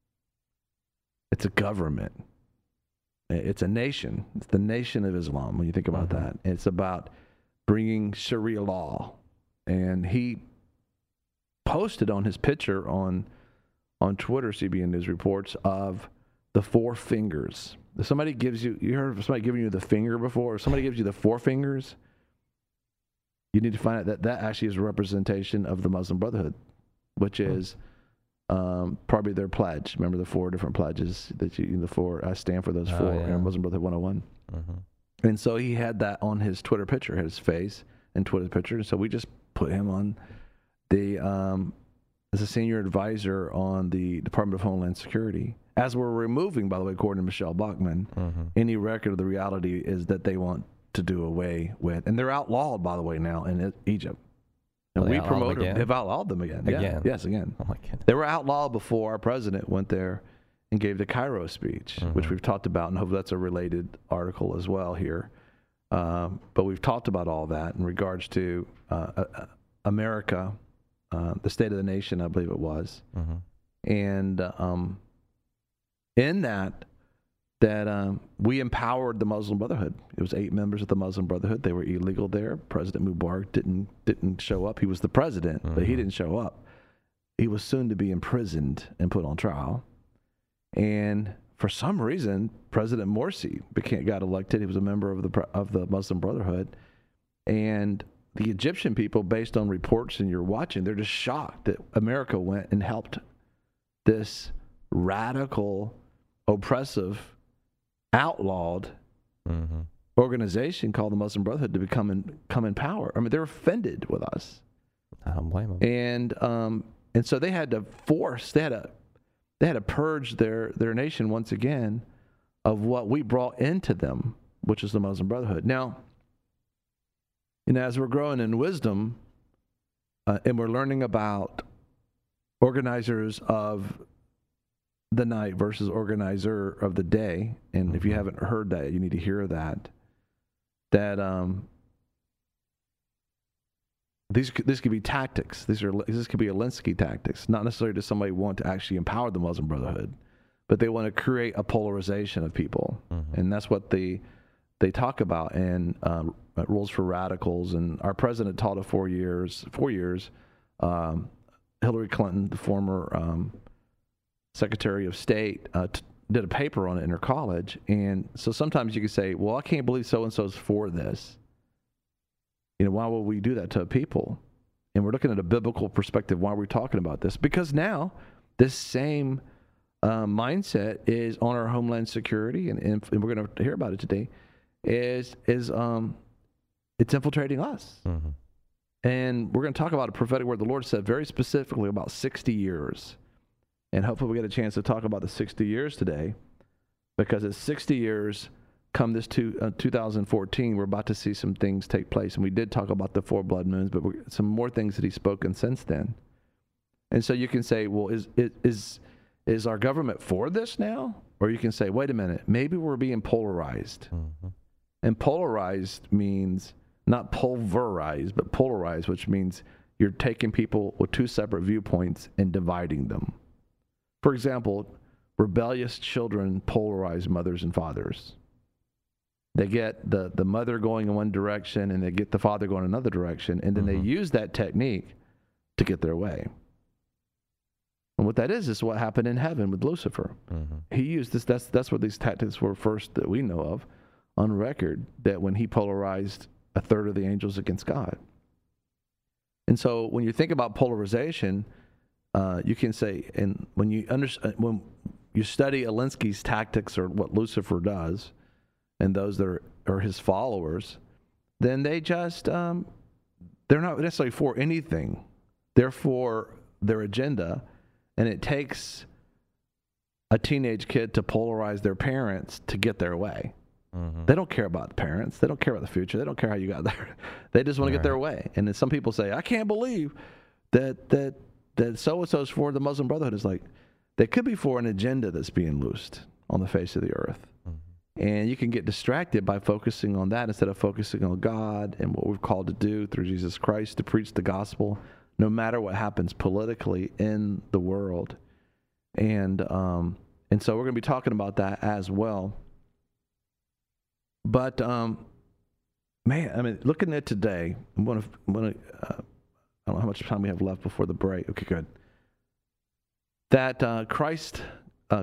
it's a government. It's a nation. It's the nation of Islam. When you think about Mhm. that, it's about bringing Sharia law. And he posted on his picture on on Twitter, C B N News reports, of the four fingers. If somebody gives you, you heard of somebody giving you the finger before, if somebody gives you the four fingers, you need to find out that that actually is a representation of the Muslim Brotherhood, which is um, probably their pledge. Remember the four different pledges that you, the four, I stand for those Oh, four, yeah. in Muslim Brotherhood one oh one. Mhm. And so he had that on his Twitter picture, had his face and Twitter picture. And so we just put him on the, um, as a senior advisor on the Department of Homeland Security. As we're removing, by the way, according to Michelle Bachmann, Mhm. any record of the reality is that they want to do away with. And they're outlawed, by the way, now in E- Egypt. And Oh, they we outlawed them promote them. again? They've outlawed them again. Yeah. Again? Yes, again. Oh my goodness. They were outlawed before our president went there and gave the Cairo speech, Mhm. which we've talked about, and hopefully that's a related article as well here. Um, but we've talked about all that in regards to uh, uh, America, uh, the state of the nation, I believe it was. Mhm. And uh, um, in that, that um, we empowered the Muslim Brotherhood. It was eight members of the Muslim Brotherhood. They were illegal there. President Mubarak didn't didn't show up. He was the president, but he Mhm. didn't show up. He was soon to be imprisoned and put on trial. And for some reason, President Morsi became got elected. He was a member of the pre- of the Muslim Brotherhood, and the Egyptian people, based on reports and you're watching, they're just shocked that America went and helped this radical, oppressive, outlawed Mhm. organization called the Muslim Brotherhood to become in, come in power. I mean, they're offended with us, I don't blame them. and um, and so they had to force, they had to, they had to purge their their nation once again of what we brought into them, which is the Muslim Brotherhood. Now, you know, as we're growing in wisdom, uh, and we're learning about organizers of the night versus organizer of the day, and if you haven't heard that, you need to hear that. That um, these this could be tactics. These are this could be Alinsky tactics. Not necessarily does somebody want to actually empower the Muslim Brotherhood, but they want to create a polarization of people, Mhm. and that's what they they talk about in uh, Rules for Radicals. And our president taught it four years. Four years. Um, Hillary Clinton, the former um, Secretary of State, uh, t- did a paper on it in her college. And so sometimes you can say, well, I can't believe so-and-so's for this. You know, why would we do that to people? And we're looking at a biblical perspective. Why are we talking about this? Because now this same uh, mindset is on our homeland security, and, and, and we're going to hear about it today, is, is um, it's infiltrating us. Mhm. And we're going to talk about a prophetic word the Lord said very specifically about sixty years. And hopefully we get a chance to talk about the sixty years today, because at sixty years, come this two, uh, two thousand fourteen, we're about to see some things take place. And we did talk about the four blood moons, but we're, some more things that he's spoken since then. And so you can say, well, is, is, is our government for this now? Or you can say, wait a minute, maybe we're being polarized. Mhm. And polarized means not pulverized, but polarized, which means you're taking people with two separate viewpoints and dividing them. For example, rebellious children polarize mothers and fathers. They get the, the mother going in one direction and they get the father going another direction, and then Mhm. they use that technique to get their way. And what that is is what happened in heaven with Lucifer. Mhm. He used this. That's that's what these tactics were first that we know of on record, that when he polarized a third of the angels against God. And so when you think about polarization, uh, you can say, and when you under, when you study Alinsky's tactics, or what Lucifer does, and those that are, are his followers, then they just, um, they're not necessarily for anything. They're for their agenda, and it takes a teenage kid to polarize their parents to get their way. Mm-hmm. They don't care about the parents. They don't care about the future. They don't care how you got there. They just want to get their way. And then some people say, I can't believe that that that so-and-so's for the Muslim Brotherhood. Is like, they could be for an agenda that's being loosed on the face of the earth. Mm-hmm. And you can get distracted by focusing on that instead of focusing on God and what we're called to do through Jesus Christ, to preach the gospel, no matter what happens politically in the world. And um, and so we're going to be talking about that as well. But, um, man, I mean, looking at today, I'm going to, I'm going to uh, I don't know how much time we have left before the break. Okay, good. That uh, Christ, uh,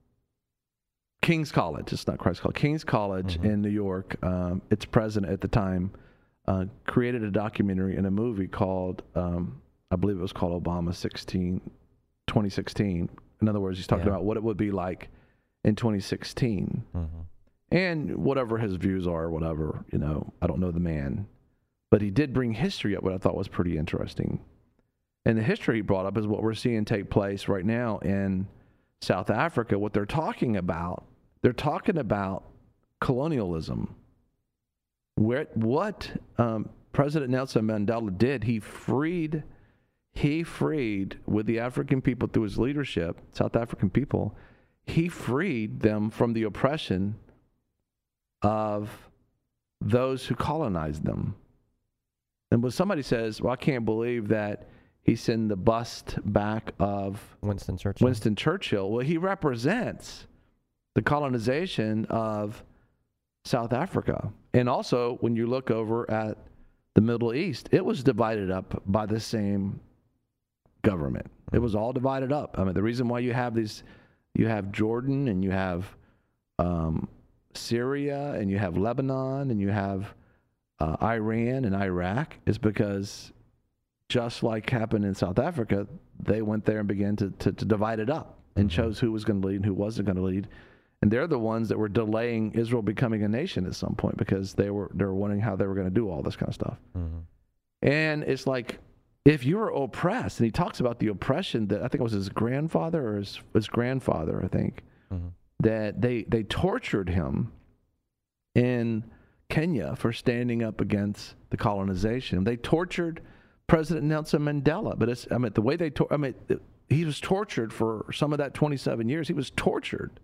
King's College, it's not Christ College, King's College mm-hmm. in New York, um, its president at the time, uh, created a documentary and a movie called, um, I believe it was called Obama sixteen, twenty sixteen. In other words, he's talking yeah. about what it would be like in twenty sixteen. Mm-hmm. And whatever his views are, whatever, you know, I don't know the man. But he did bring history up, what I thought was pretty interesting. And the history he brought up is what we're seeing take place right now in South Africa. What they're talking about, they're talking about colonialism. Where, what um, President Nelson Mandela did, he freed, he freed, with the African people through his leadership, South African people, he freed them from the oppression of those who colonized them. And when somebody says, well, I can't believe that he sent the bust back of Winston Churchill. Winston Churchill. Well, he represents the colonization of South Africa. And also, when you look over at the Middle East, it was divided up by the same government. It was all divided up. I mean, the reason why you have these, you have Jordan and you have um, Syria and you have Lebanon and you have uh, Iran and Iraq is because, just like happened in South Africa, they went there and began to, to, to divide it up and chose who was going to lead and who wasn't going to lead. And they're the ones that were delaying Israel becoming a nation at some point because they were they were wondering how they were going to do all this kind of stuff. Mm-hmm. And it's like, if you were oppressed, and he talks about the oppression that I think it was his grandfather or his, his grandfather, I think, mm-hmm. that they, they tortured him in Kenya for standing up against the colonization. They tortured President Nelson Mandela, but it's, I mean, the way they, tor- I mean, he was tortured for some of that twenty-seven years. He was tortured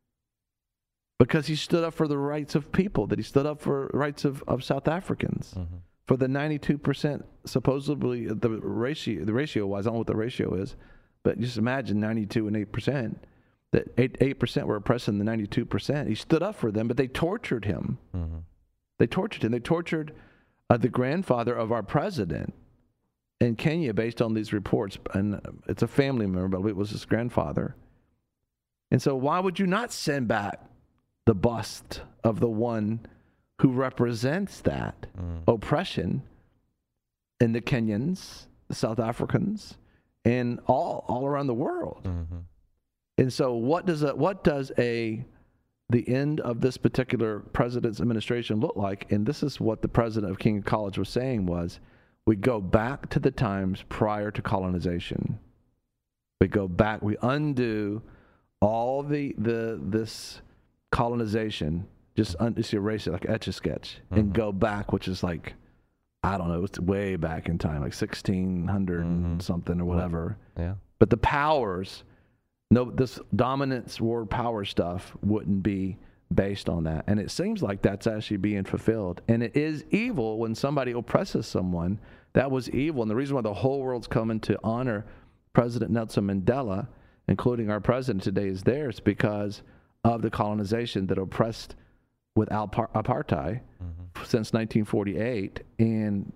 because he stood up for the rights of people, that he stood up for rights of, of South Africans. Mm-hmm. For the ninety-two percent, supposedly, the ratio, the ratio-wise, I don't know what the ratio is, but just imagine ninety-two and eight percent, that eight, eight percent were oppressing the ninety-two percent. He stood up for them, but they tortured him. Mm-hmm. They tortured him. They tortured uh, the grandfather of our president in Kenya based on these reports. And it's a family member, but it was his grandfather. And so why would you not send back the bust of the one who represents that mm. oppression in the Kenyans, the South Africans, and all all around the world? Mm-hmm. And so what does a, what does a the end of this particular president's administration look like? And this is what the president of King College was saying was, we go back to the times prior to colonization. We go back, we undo all the the this colonization, just, un, just erase it like Etch-a-Sketch, mm-hmm. and go back, which is like, I don't know, it's way back in time, like sixteen hundred mm-hmm. and something or whatever. Yeah. But the powers, no, this dominance, world power stuff wouldn't be based on that. And it seems like that's actually being fulfilled. And it is evil when somebody oppresses someone. That was evil. And the reason why the whole world's coming to honor President Nelson Mandela, including our president today, is there, is because of the colonization that oppressed without apartheid mm-hmm. since nineteen forty-eight. And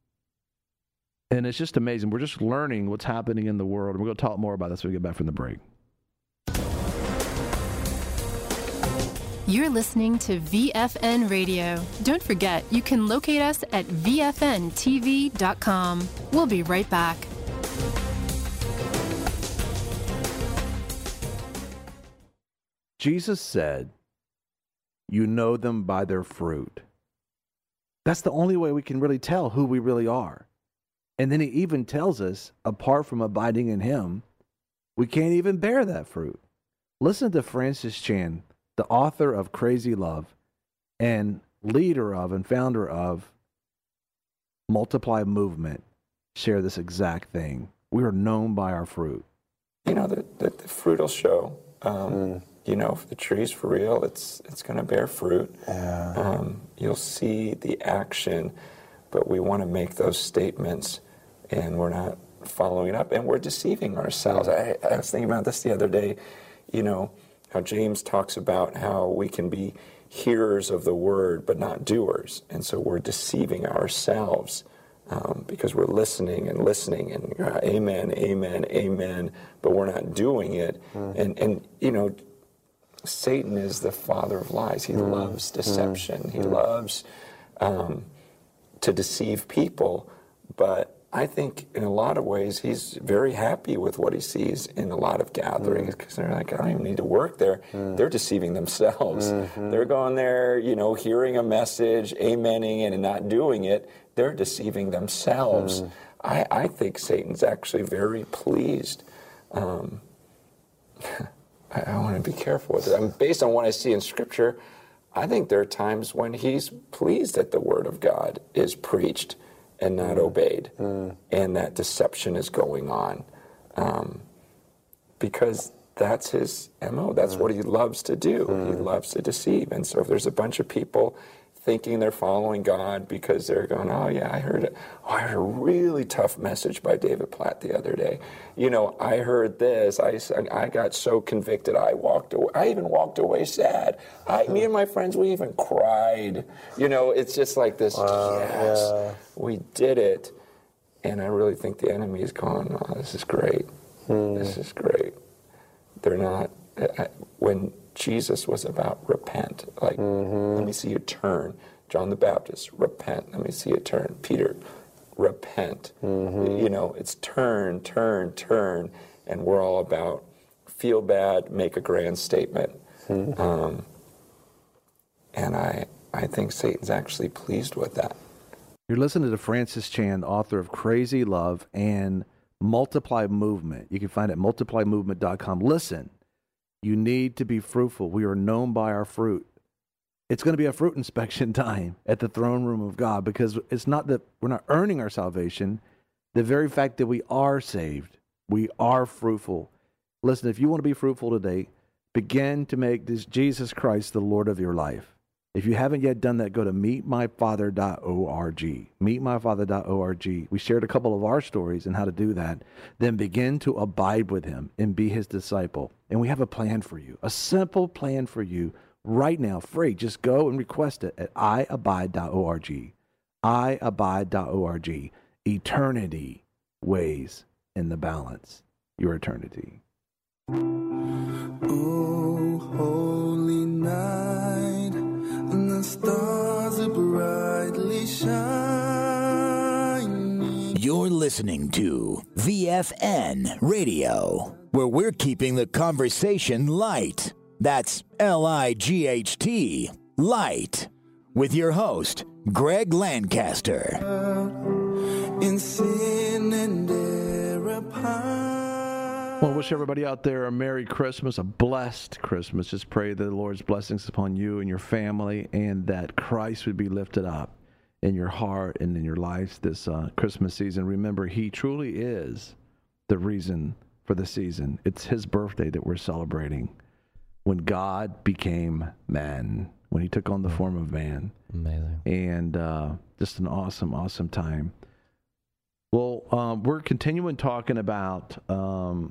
and it's just amazing. We're just learning what's happening in the world. And we're going to talk more about this when we get back from the break. You're listening to V F N Radio. Don't forget, you can locate us at V F N T V dot com. We'll be right back. Jesus said, you know them by their fruit. That's the only way we can really tell who we really are. And then he even tells us, apart from abiding in him, we can't even bear that fruit. Listen to Francis Chan, the author of Crazy Love. and leader of and founder of Multiply Movement, share this exact thing. We are known by our fruit. You know, the, the, the fruit will show. Um, mm. You know, if the tree's for real, it's it's going to bear fruit. Yeah. Um, you'll see the action, but we want to make those statements, and we're not following it up, and we're deceiving ourselves. I, I was thinking about this the other day, you know, how James talks about how we can be hearers of the word, but not doers. And so we're deceiving ourselves um, because we're listening and listening and uh, amen, amen, amen, but we're not doing it. Mm. And, and, you know, Satan is the father of lies. He mm. loves deception. Mm. He mm. loves um, to deceive people. But I think in a lot of ways he's very happy with what he sees in a lot of gatherings because mm. they're like, I don't even need to work there. Mm. They're deceiving themselves. Mm-hmm. They're going there, you know, hearing a message, amening it, and not doing it. They're deceiving themselves. Mm. I, I think Satan's actually very pleased. Um, I, I want to be careful with it. I mean, based on what I see in Scripture, I think there are times when he's pleased that the Word of God is preached and not mm. obeyed, mm. and that deception is going on, um, because that's his M O. That's mm. what he loves to do. Mm. He loves to deceive. And so if there's a bunch of people thinking they're following God because they're going, oh yeah, I heard it. Oh, I heard a really tough message by David Platt the other day. You know, I heard this. I, I got so convicted. I walked away. I even walked away sad. I, me and my friends, we even cried. You know, it's just like this. Wow, yes, yeah. We did it. And I really think the enemy is going, oh, this is great. Hmm. This is great. They're not. I, when Jesus was about repent. Like, mm-hmm. let me see you turn. John the Baptist, repent. Let me see you turn. Peter, repent. Mm-hmm. You know, it's turn, turn, turn. And we're all about feel bad, make a grand statement. Mm-hmm. Um, and I, I think Satan's actually pleased with that. You're listening to Francis Chan, author of Crazy Love and Multiply Movement. You can find it at multiply movement dot com. Listen. You need to be fruitful. We are known by our fruit. It's going to be a fruit inspection time at the throne room of God, because it's not that we're not earning our salvation. The very fact that we are saved, we are fruitful. Listen, if you want to be fruitful today, begin to make this Jesus Christ the Lord of your life. If you haven't yet done that, go to meet my father dot org. meet my father dot org. We shared a couple of our stories and how to do that. Then begin to abide with him and be his disciple. And we have a plan for you, a simple plan for you right now, free. Just go and request it at i abide dot org. i abide dot org. Eternity weighs in the balance. Your eternity. Oh, holy night, and the stars are brightly shining. You're listening to V F N Radio, where we're keeping the conversation light. That's L I G H T, light. With your host, Greg Lancaster. In sin and error pine. Well, I wish everybody out there a Merry Christmas, a blessed Christmas. Just pray that the Lord's blessings upon you and your family, and that Christ would be lifted up in your heart and in your lives this uh, Christmas season. Remember, he truly is the reason for the season. It's his birthday that we're celebrating, when God became man, when he took on the form of man. Amazing. And uh, just an awesome, awesome time. Well, um, we're continuing talking about um,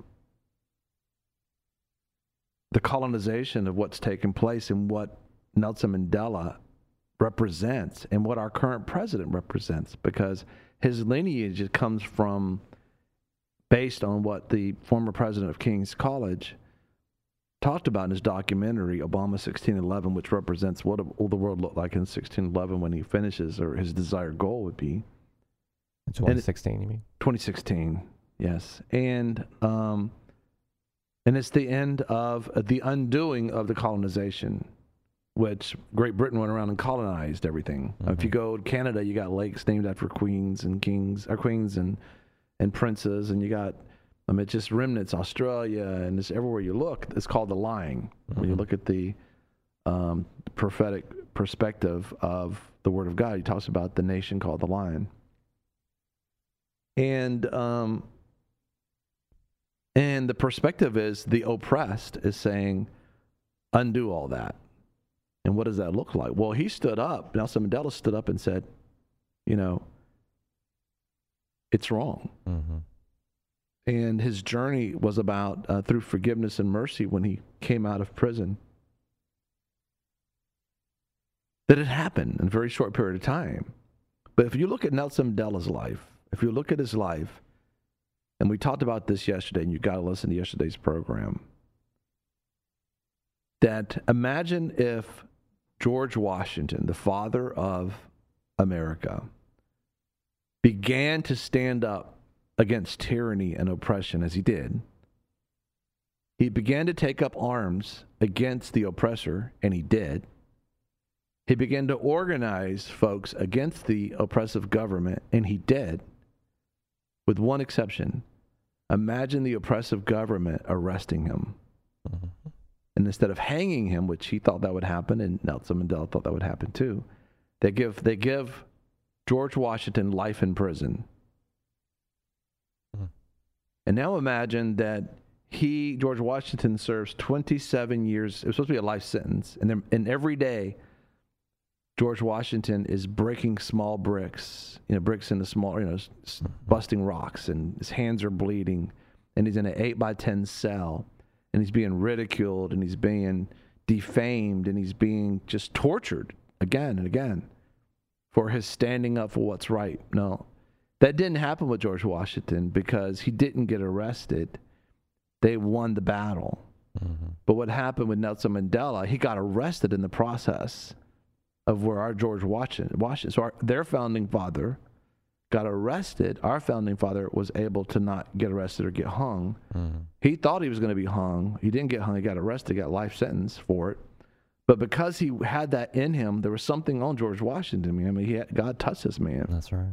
the colonization of what's taken place and what Nelson Mandela represents and what our current president represents, because his lineage comes from, based on what the former president of King's College talked about in his documentary, Obama sixteen eleven, which represents what will the world look like in sixteen eleven when he finishes, or his desired goal would be. twenty sixteen, you mean? twenty sixteen, yes. And um, and it's the end of uh, the undoing of the colonization, which Great Britain went around and colonized everything. Mm-hmm. If you go to Canada, you got lakes named after queens and kings, or queens and and princes, and you got, I mean, it's just remnants. Australia, and it's everywhere you look, it's called the lying. Mm-hmm. When you look at the um, prophetic perspective of the Word of God. He talks about the nation called the lion. And um, and the perspective is the oppressed is saying, undo all that. And what does that look like? Well, he stood up. Nelson Mandela stood up and said, you know, it's wrong. Mm-hmm. And his journey was about uh, through forgiveness and mercy when he came out of prison. That it happened in a very short period of time. But if you look at Nelson Mandela's life, if you look at his life, and we talked about this yesterday, and you got to listen to yesterday's program, that imagine if George Washington, the father of America, began to stand up against tyranny and oppression as he did. He began to take up arms against the oppressor, and he did. He began to organize folks against the oppressive government, and he did, with one exception. Imagine the oppressive government arresting him. Mm-hmm. And instead of hanging him, which he thought that would happen, and Nelson Mandela thought that would happen too, they give they give George Washington life in prison. Mm-hmm. And now imagine that he, George Washington, serves twenty-seven years. It was supposed to be a life sentence. And, then, and every day, George Washington is breaking small bricks, you know, bricks into small, you know, busting rocks, and his hands are bleeding, and he's in an eight by ten cell, and he's being ridiculed, and he's being defamed, and he's being just tortured again and again for his standing up for what's right. No, that didn't happen with George Washington because he didn't get arrested. They won the battle. Mm-hmm. But what happened with Nelson Mandela, he got arrested in the process of where our George Washington, Washington so our, their founding father got arrested. Our founding father was able to not get arrested or get hung. Mm-hmm. He thought he was going to be hung. He didn't get hung. He got arrested, got life sentence for it. But because he had that in him, there was something on George Washington. I mean, he had, God touched this man. That's right.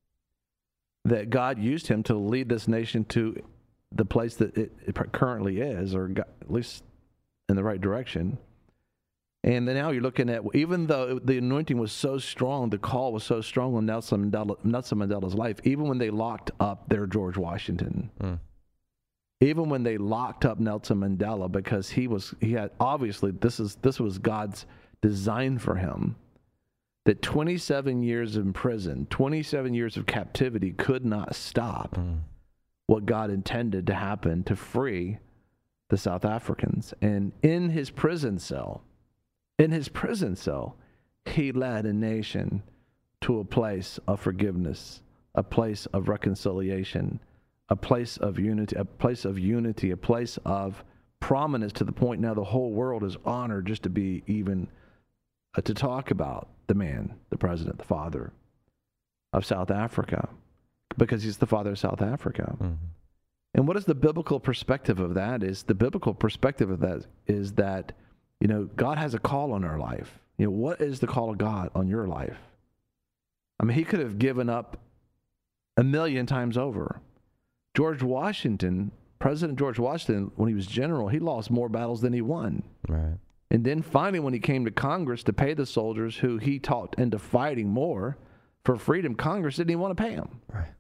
That God used him to lead this nation to the place that it, it currently is, or got, at least in the right direction. And then now you're looking at, even though the anointing was so strong, the call was so strong on Nelson Mandela, Nelson Mandela's life, even when they locked up their George Washington, mm. even when they locked up Nelson Mandela, because he was, he had, obviously, this is this was God's design for him, that twenty-seven years in prison, twenty-seven years of captivity could not stop mm. what God intended to happen to free the South Africans. And in his prison cell, In his prison cell, he led a nation to a place of forgiveness, a place of reconciliation, a place of unity, a place of unity, a place of prominence, to the point now the whole world is honored just to be even uh, to talk about the man, the president, the father of South Africa, because he's the father of South Africa. Mm-hmm. And what is the biblical perspective of that? Is the biblical perspective of that is that, you know, God has a call on our life. You know, what is the call of God on your life? I mean, he could have given up a million times over. George Washington, President George Washington, when he was general, he lost more battles than he won. Right. And then finally, when he came to Congress to pay the soldiers who he talked into fighting more for freedom, Congress didn't even want to pay him. Right.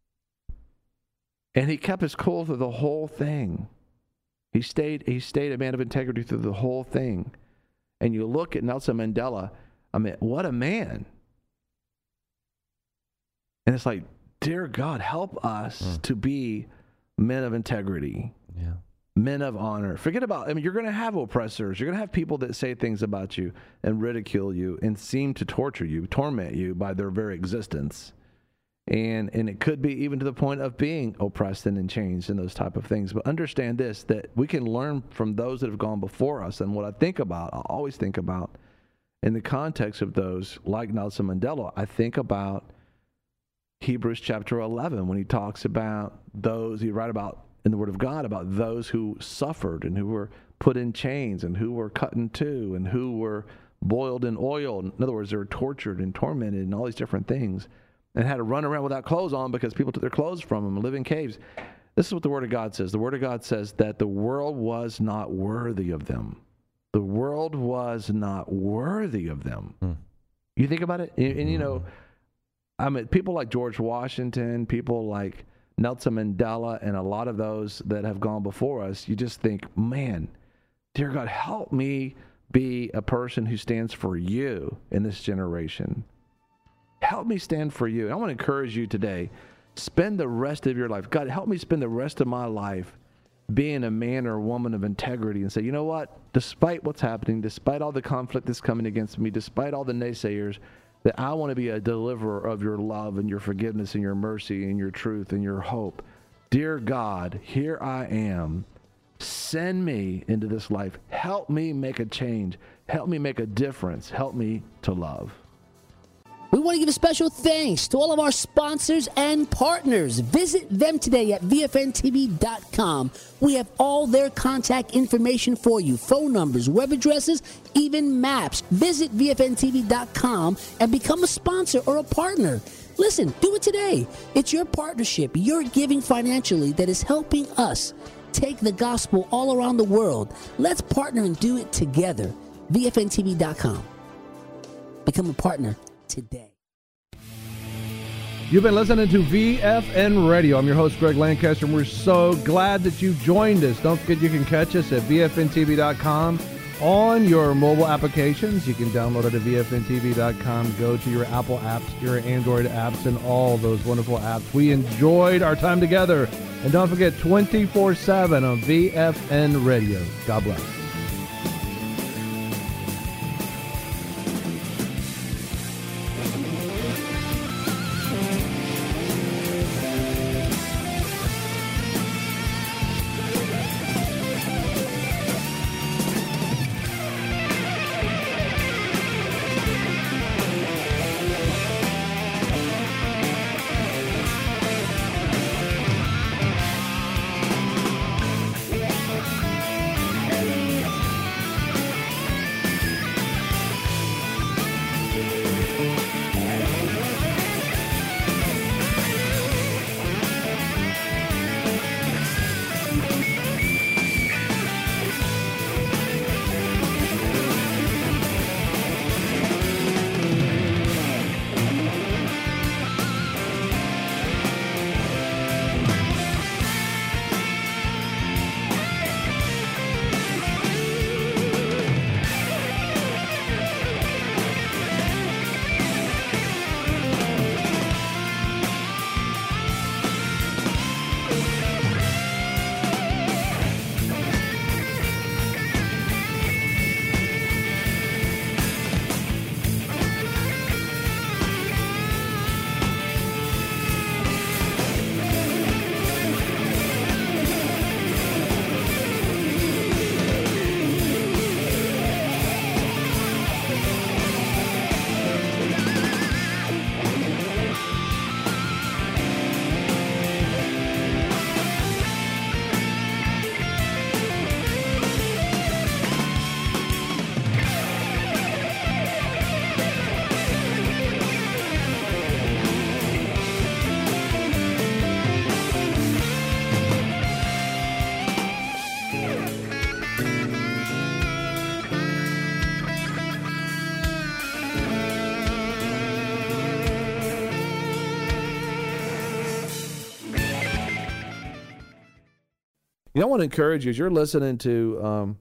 And he kept his cool through the whole thing. He stayed he stayed a man of integrity through the whole thing. And you look at Nelson Mandela, I mean, what a man. And it's like, dear God, help us mm. to be men of integrity, yeah. men of honor. Forget about, I mean, you're going to have oppressors. You're going to have people that say things about you and ridicule you and seem to torture you, torment you by their very existence. And and it could be even to the point of being oppressed and in chains and those type of things. But understand this, that we can learn from those that have gone before us. And what I think about, I always think about, in the context of those like Nelson Mandela, I think about Hebrews chapter eleven, when he talks about those, he write about in the Word of God, about those who suffered and who were put in chains and who were cut in two and who were boiled in oil. In other words, they were tortured and tormented and all these different things, and had to run around without clothes on because people took their clothes from them and live in caves. This is what the Word of God says. The Word of God says that the world was not worthy of them. the world was not worthy of them. Mm. You think about it, and, and you know, I mean, people like George Washington, people like Nelson Mandela, and a lot of those that have gone before us, you just think, man, dear God, help me be a person who stands for you in this generation. Help me stand for you. And I want to encourage you today, spend the rest of your life. God, help me spend the rest of my life being a man or a woman of integrity and say, you know what, despite what's happening, despite all the conflict that's coming against me, despite all the naysayers, that I want to be a deliverer of your love and your forgiveness and your mercy and your truth and your hope. Dear God, here I am. Send me into this life. Help me make a change. Help me make a difference. Help me to love. We want to give a special thanks to all of our sponsors and partners. Visit them today at V F N T V dot com. We have all their contact information for you. Phone numbers, web addresses, even maps. Visit V F N T V dot com and become a sponsor or a partner. Listen, do it today. It's your partnership, your giving financially that is helping us take the gospel all around the world. Let's partner and do it together. V F N T V dot com. Become a partner today. You've been listening to V F N Radio. I'm your host, Greg Lancaster, and we're so glad that you joined us. Don't forget you can catch us at V F N T V dot com on your mobile applications. You can download it at V F N T V dot com. Go to your Apple apps, your Android apps, and all those wonderful apps. We enjoyed our time together. And don't forget, twenty-four seven on V F N Radio. God bless. You know, I want to encourage you as you're listening to um,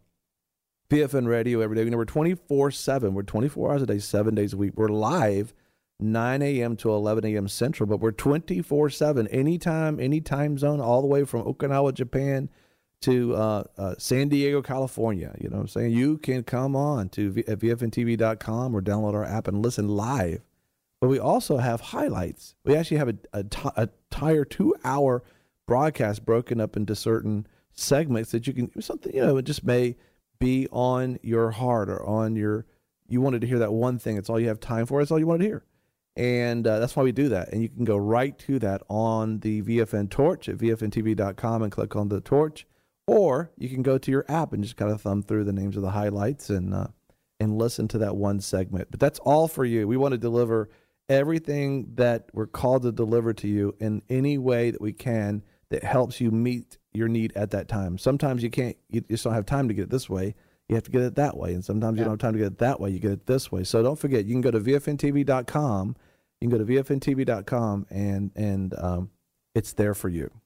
V F N Radio every day. You know, we're twenty-four seven. We're twenty-four hours a day, seven days a week. We're live nine a.m. to eleven a.m. Central, but we're twenty-four seven, anytime, any time zone, all the way from Okinawa, Japan to uh, uh, San Diego, California. You know what I'm saying? You can come on to v- at V F N T V dot com or download our app and listen live. But we also have highlights. We actually have a, a, t- a entire two-hour broadcast broken up into certain segments that you can, something, you know, it just may be on your heart or on your, you wanted to hear that one thing. It's all you have time for. It's all you wanted to hear. And uh, that's why we do that. And you can go right to that on the V F N Torch at V F N T V dot com and click on the torch. Or you can go to your app and just kind of thumb through the names of the highlights and uh, and listen to that one segment. But that's all for you. We want to deliver everything that we're called to deliver to you in any way that we can that helps you meet your need at that time. Sometimes you can't, you just don't have time to get it this way. You you have to get it that way. And sometimes yeah. you don't have time to get it that way. You get it this way. So don't forget, you can go to V F N T V dot com. You can go to V F N T V dot com and, and um, it's there for you.